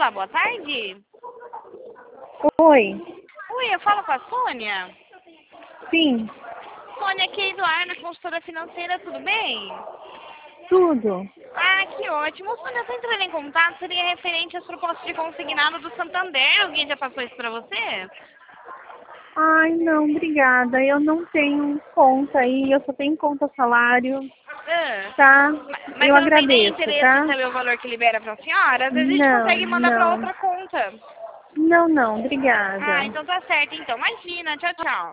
Olá, boa tarde. Oi. Oi, eu falo com a Sônia. Sim, Sônia, aqui é Eduarda, consultora financeira, tudo bem? tudo. Ah, que ótimo. Sônia, eu tô entrando em contato, seria referente às propostas de consignado do Santander. Alguém já passou isso pra você? Ai, não, obrigada. Eu não tenho conta aí, eu só tenho conta salário, Ah, tá? mas Eu você não tem nem agradeço, interesse em tá? saber o valor que libera pra senhora? Às vezes a gente Não, consegue mandar pra não. outra conta. Não, Ah, obrigada. então tá certo então. Imagina, tchau, tchau.